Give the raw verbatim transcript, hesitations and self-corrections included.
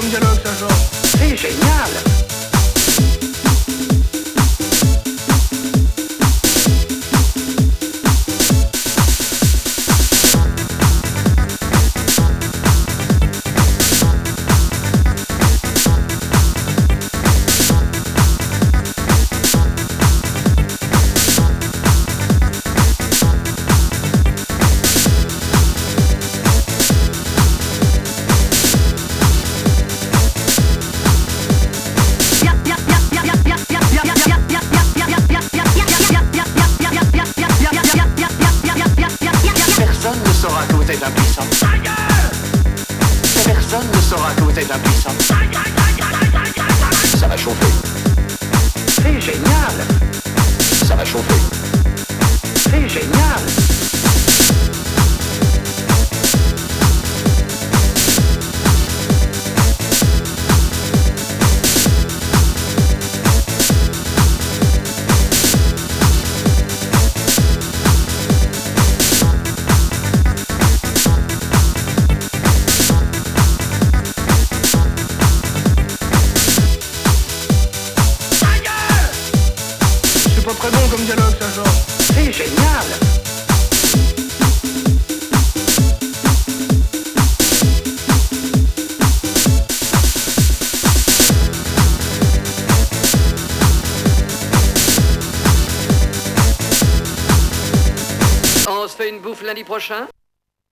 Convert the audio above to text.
comme dialogue, ça, Georges. C'est génial. Personne ne saura que vous êtes impuissant. Personne ne saura que vous êtes impuissant. Ça va chauffer. C'est génial. Ça va chauffer. C'est génial. C'est pas très bon comme dialogue, ça, Georges. C'est génial. On se fait une bouffe lundi prochain ?